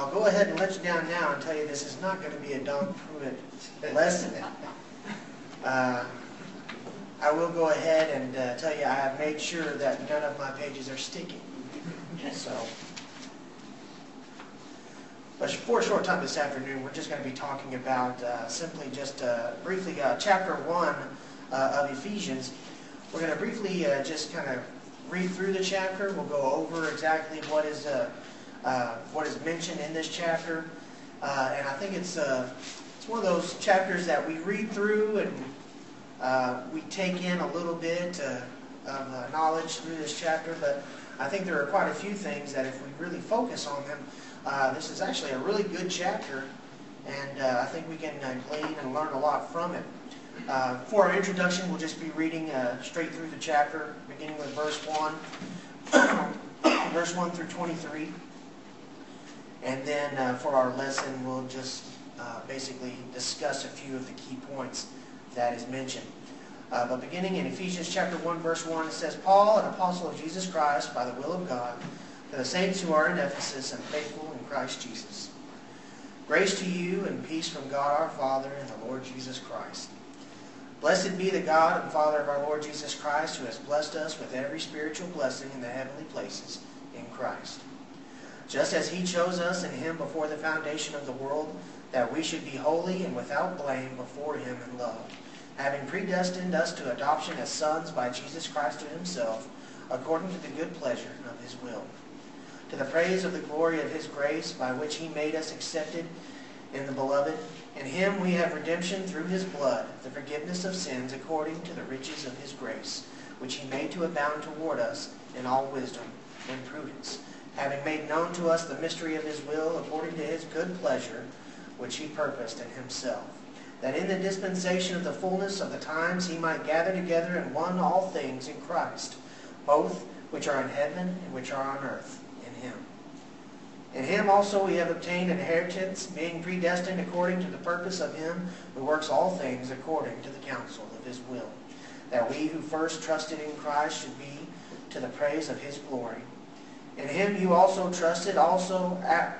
I'll go ahead and let you down now and tell you this is not going to be a Don Pruitt lesson. I will go ahead and tell you I have made sure that none of my pages are sticky. So, but for a short time this afternoon, we're just going to be talking about simply just briefly chapter 1 of Ephesians. We're going to briefly just kind of read through the chapter. We'll go over exactly what is mentioned in this chapter, and I think it's one of those chapters that we read through and we take in a little bit of knowledge through this chapter. But I think there are quite a few things that if we really focus on them, this is actually a really good chapter, and I think we can glean and learn a lot from it. For our introduction, we'll just be reading straight through the chapter, beginning with verse 1, verse 1 through 23. And then for our lesson, we'll just basically discuss a few of the key points that is mentioned. But beginning in Ephesians chapter 1, verse 1, it says, Paul, an apostle of Jesus Christ, by the will of God, to the saints who are in Ephesus and faithful in Christ Jesus. Grace to you and peace from God our Father and the Lord Jesus Christ. Blessed be the God and Father of our Lord Jesus Christ, who has blessed us with every spiritual blessing in the heavenly places in Christ. Just as he chose us in him before the foundation of the world, that we should be holy and without blame before him in love, having predestined us to adoption as sons by Jesus Christ to himself, according to the good pleasure of his will, to the praise of the glory of his grace, by which he made us accepted in the Beloved. In him we have redemption through his blood, the forgiveness of sins according to the riches of his grace, which he made to abound toward us in all wisdom and prudence, having made known to us the mystery of his will according to his good pleasure, which he purposed in himself, that in the dispensation of the fullness of the times he might gather together in one all things in Christ, both which are in heaven and which are on earth, in him. In him also we have obtained an inheritance, being predestined according to the purpose of him who works all things according to the counsel of his will, that we who first trusted in Christ should be to the praise of his glory. In him you also trusted after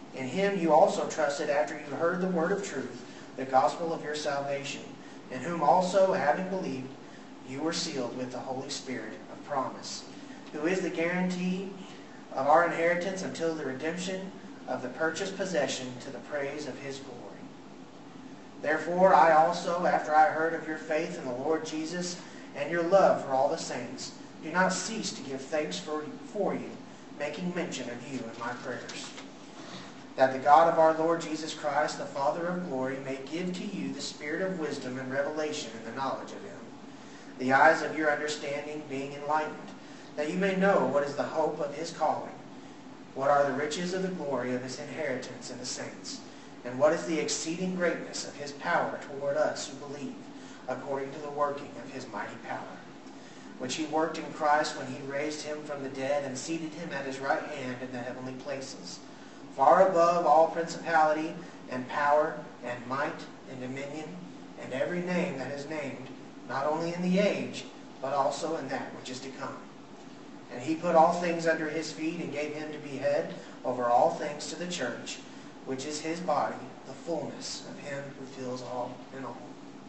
you heard the word of truth, the gospel of your salvation, in whom also, having believed, you were sealed with the Holy Spirit of promise, who is the guarantee of our inheritance until the redemption of the purchased possession to the praise of his glory. Therefore I also, after I heard of your faith in the Lord Jesus and your love for all the saints, do not cease to give thanks for you, making mention of you in my prayers, that the God of our Lord Jesus Christ, the Father of glory, may give to you the spirit of wisdom and revelation in the knowledge of him, the eyes of your understanding being enlightened, that you may know what is the hope of his calling, what are the riches of the glory of his inheritance in the saints, and what is the exceeding greatness of his power toward us who believe, according to the working of his mighty power, which he worked in Christ when he raised him from the dead and seated him at his right hand in the heavenly places, far above all principality and power and might and dominion and every name that is named, not only in the age, but also in that which is to come. And he put all things under his feet and gave him to be head over all things to the church, which is his body, the fullness of him who fills all in all.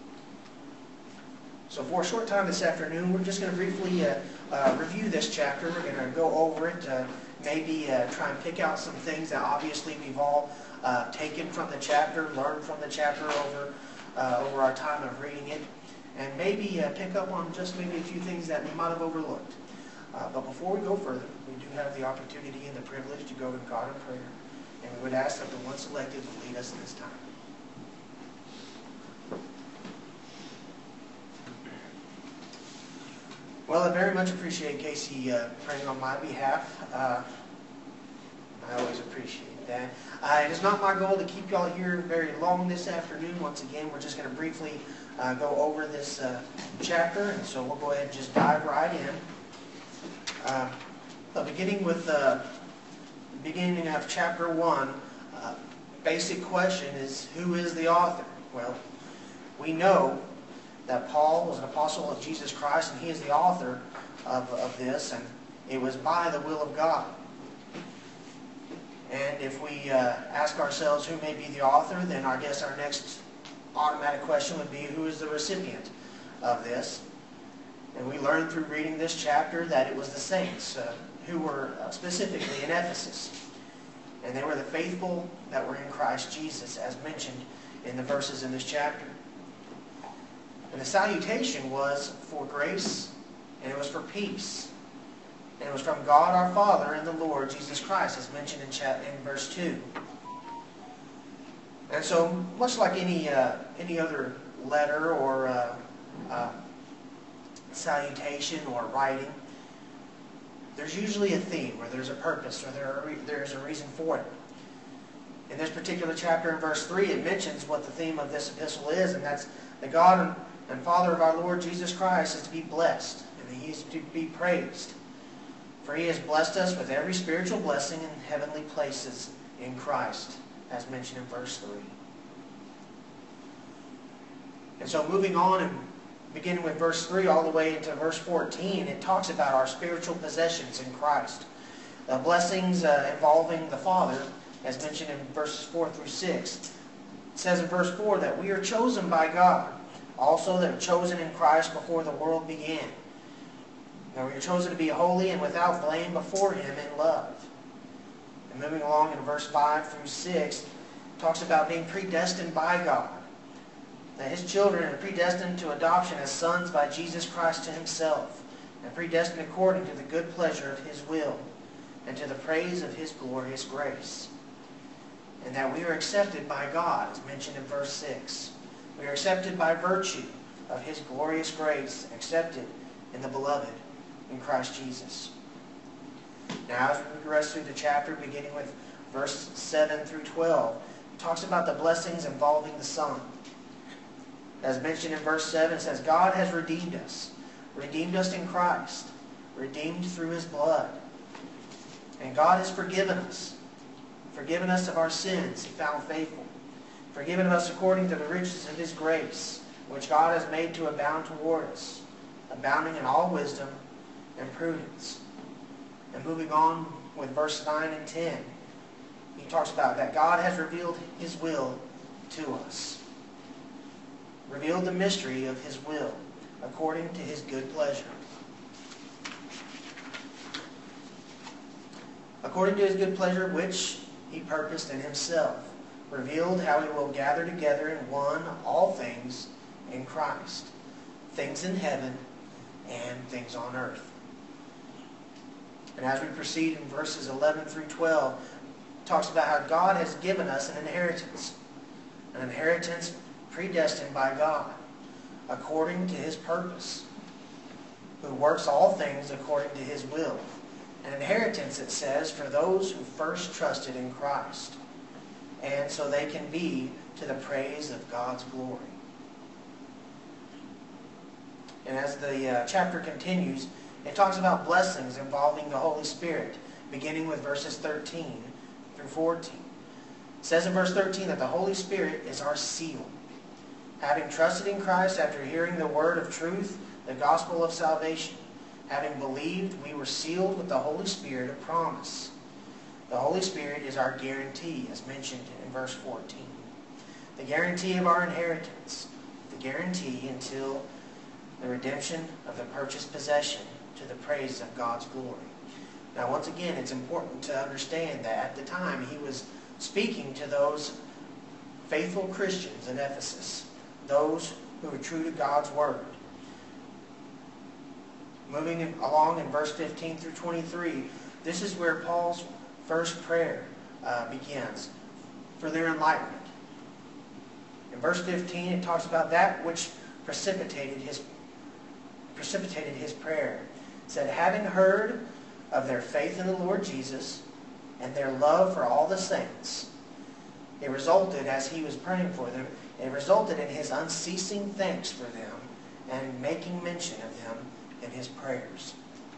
So for a short time this afternoon, we're just going to briefly review this chapter. We're going to go over it, maybe try and pick out some things that obviously we've all taken from the chapter, learned from the chapter over our time of reading it, and maybe pick up on just maybe a few things that we might have overlooked. But before we go further, we do have the opportunity and the privilege to go to God in prayer, and we would ask that the one selected would lead us in this time. Well, I very much appreciate Casey praying on my behalf. I always appreciate that. It is not my goal to keep y'all here very long this afternoon. Once again, we're just going to briefly go over this chapter, and so we'll go ahead and just dive right in. Beginning with the beginning of chapter 1, basic question is, who is the author? Well, we know that Paul was an apostle of Jesus Christ, and he is the author of this, and it was by the will of God. And if we ask ourselves who may be the author, then I guess our next automatic question would be, who is the recipient of this? And we learned through reading this chapter that it was the saints who were specifically in Ephesus. And they were the faithful that were in Christ Jesus, as mentioned in the verses in this chapter. And the salutation was for grace, and it was for peace. And it was from God our Father and the Lord Jesus Christ, as mentioned in verse 2. And so, much like any other letter or salutation or writing, there's usually a theme, or there's a purpose, or there's a reason for it. In this particular chapter in verse 3, it mentions what the theme of this epistle is, and that's the God and Father of our Lord Jesus Christ is to be blessed, and that He is to be praised. For He has blessed us with every spiritual blessing in heavenly places in Christ, as mentioned in verse 3. And so moving on and beginning with verse 3 all the way into verse 14, it talks about our spiritual possessions in Christ. The blessings involving the Father, as mentioned in verses 4 through 6. It says in verse 4 that we are chosen by God, also that are chosen in Christ before the world began. Now we are chosen to be holy and without blame before Him in love. And moving along in verse 5 through 6, it talks about being predestined by God. That His children are predestined to adoption as sons by Jesus Christ to Himself, and predestined according to the good pleasure of His will, and to the praise of His glorious grace. And that we are accepted by God, as mentioned in verse 6. We are accepted by virtue of His glorious grace, accepted in the Beloved, in Christ Jesus. Now, as we progress through the chapter, beginning with verse 7 through 12, it talks about the blessings involving the Son. As mentioned in verse 7, it says, God has redeemed us in Christ, redeemed through His blood. And God has forgiven us of our sins, He found faithful, forgiven us according to the riches of His grace, which God has made to abound toward us, abounding in all wisdom and prudence. And moving on with verse 9 and 10, he talks about that God has revealed His will to us. Revealed the mystery of His will, according to His good pleasure. According to His good pleasure, which He purposed in Himself, revealed how He will gather together in one all things in Christ, things in heaven and things on earth. And as we proceed in verses 11 through 12, it talks about how God has given us an inheritance predestined by God, according to His purpose, who works all things according to His will. An inheritance, it says, for those who first trusted in Christ, and so they can be to the praise of God's glory. And as the chapter continues, it talks about blessings involving the Holy Spirit, beginning with verses 13 through 14. It says in verse 13 that the Holy Spirit is our seal. Having trusted in Christ after hearing the word of truth, the gospel of salvation, having believed, we were sealed with the Holy Spirit of promise. The Holy Spirit is our guarantee, as mentioned in verse 14. The guarantee of our inheritance. The guarantee until the redemption of the purchased possession to the praise of God's glory. Now, once again, it's important to understand that at the time he was speaking to those faithful Christians in Ephesus, those who were true to God's word. Moving along in verse 15 through 23, this is where Paul's first prayer begins for their enlightenment. In verse 15, it talks about that which precipitated his prayer. It said, having heard of their faith in the Lord Jesus and their love for all the saints, it resulted, as he was praying for them, it resulted in his unceasing thanks for them and making mention of them in his prayers.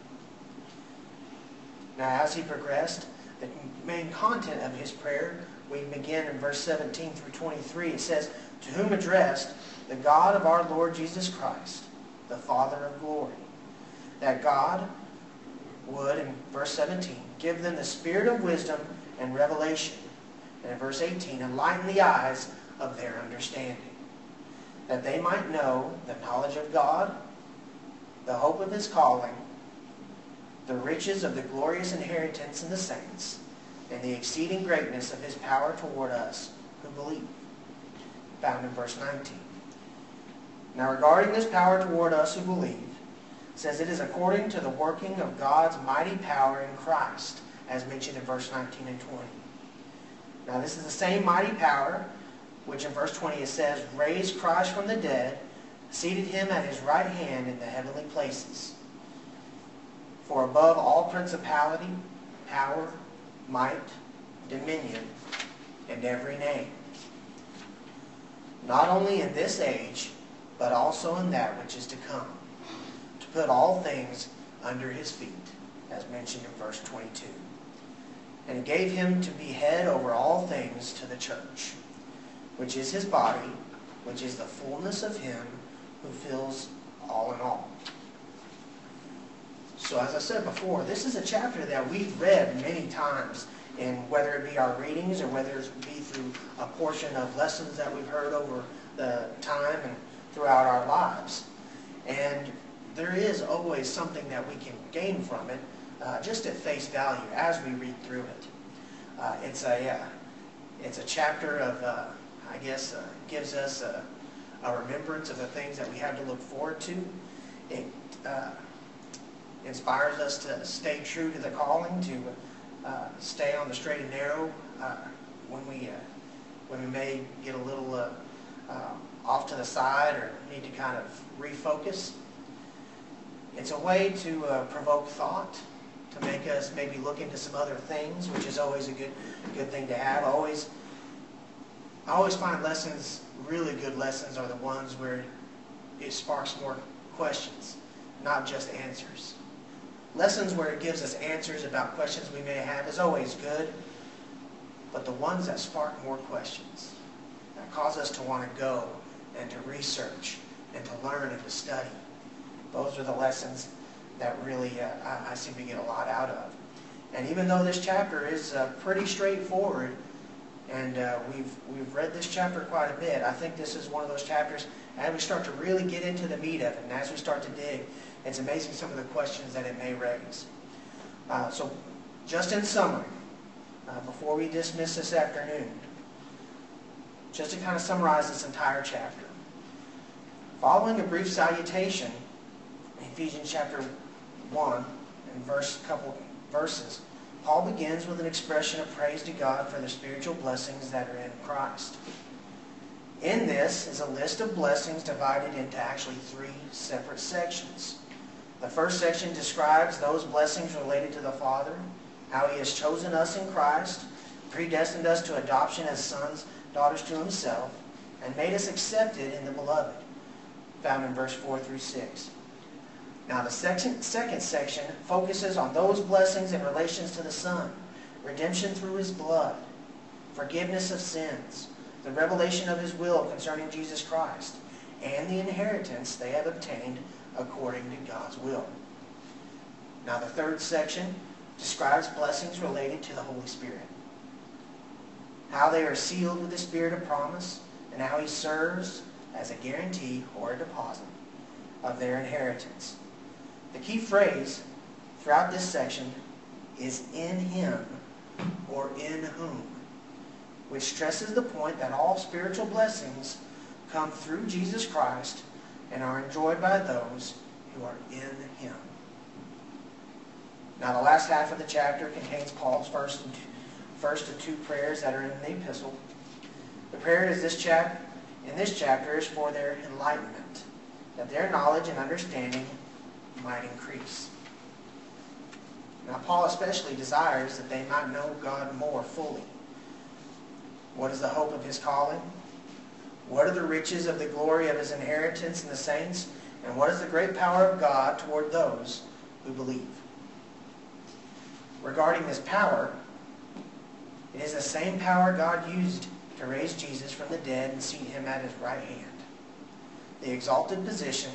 Now, as he progressed, the main content of his prayer, we begin in verse 17 through 23. It says, to whom addressed the God of our Lord Jesus Christ, the Father of glory, that God would, in verse 17, give them the spirit of wisdom and revelation. And in verse 18, enlighten the eyes of their understanding, that they might know the knowledge of God, the hope of his calling, the riches of the glorious inheritance in the saints, and the exceeding greatness of his power toward us who believe. Found in verse 19. Now regarding this power toward us who believe, it says it is according to the working of God's mighty power in Christ, as mentioned in verse 19 and 20. Now this is the same mighty power which in verse 20 it says, raised Christ from the dead, seated him at his right hand in the heavenly places. For above all principality, power, might, dominion, and every name, not only in this age, but also in that which is to come, to put all things under his feet, as mentioned in verse 22. And he gave him to be head over all things to the church, which is his body, which is the fullness of him who fills all in all. So as I said before, this is a chapter that we've read many times, in whether it be our readings or whether it be through a portion of lessons that we've heard over the time and throughout our lives. And there is always something that we can gain from it, just at face value as we read through it. It's a chapter of, I guess, gives us a remembrance of the things that we have to look forward to. It inspires us to stay true to the calling, to stay on the straight and narrow when we may get a little off to the side or need to kind of refocus. It's a way to provoke thought, to make us maybe look into some other things, which is always a good thing to have. I always find lessons, really good lessons, are the ones where it sparks more questions, not just answers. Lessons where it gives us answers about questions we may have is always good, but the ones that spark more questions, that cause us to want to go and to research and to learn and to study, those are the lessons that really I seem to get a lot out of. And even though this chapter is pretty straightforward, and we've read this chapter quite a bit, I think this is one of those chapters, as we start to really get into the meat of it, and as we start to dig, it's amazing some of the questions that it may raise. So just in summary, before we dismiss this afternoon, just to kind of summarize this entire chapter. Following a brief salutation, in Ephesians chapter 1, and couple verses, Paul begins with an expression of praise to God for the spiritual blessings that are in Christ. In this is a list of blessings divided into actually 3 separate sections. The first section describes those blessings related to the Father, how he has chosen us in Christ, predestined us to adoption as sons, daughters to himself, and made us accepted in the Beloved, found in verse 4 through 6. Now the second section focuses on those blessings in relations to the Son, redemption through his blood, forgiveness of sins, the revelation of his will concerning Jesus Christ, and the inheritance they have obtained according to God's will. Now the third section describes blessings related to the Holy Spirit, how they are sealed with the Spirit of promise, and how he serves as a guarantee or a deposit of their inheritance. The key phrase throughout this section is in him or in whom, which stresses the point that all spiritual blessings come through Jesus Christ and are enjoyed by those who are in him. Now the last half of the chapter contains Paul's first of 2 prayers that are in the epistle. The prayer in this chapter is for their enlightenment, that their knowledge and understanding might increase. Now Paul especially desires that they might know God more fully. What is the hope of his calling? What are the riches of the glory of his inheritance in the saints? And what is the great power of God toward those who believe? Regarding this power, it is the same power God used to raise Jesus from the dead and seat him at his right hand. The exalted position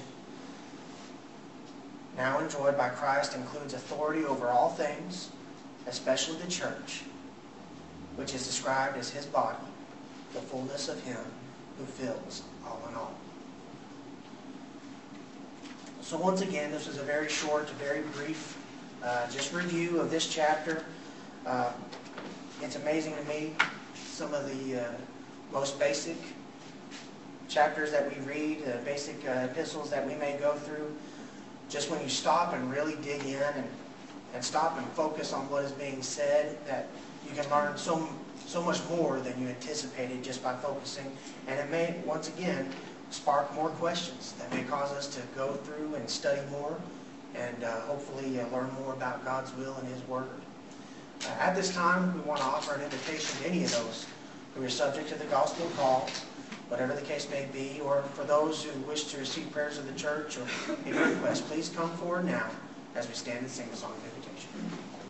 now enjoyed by Christ includes authority over all things, especially the church, which is described as his body, the fullness of him who fills all in all. So once again, this is a very short, very brief, just review of this chapter. It's amazing to me, some of the most basic chapters that we read, basic epistles that we may go through. Just when you stop and really dig in and stop and focus on what is being said, that you can learn so much more than you anticipated just by focusing. And it may, once again, spark more questions that may cause us to go through and study more and hopefully learn more about God's will and His Word. At this time, we want to offer an invitation to any of those who are subject to the gospel call, whatever the case may be, or for those who wish to receive prayers of the church or any request, please come forward now as we stand and sing the song of invitation.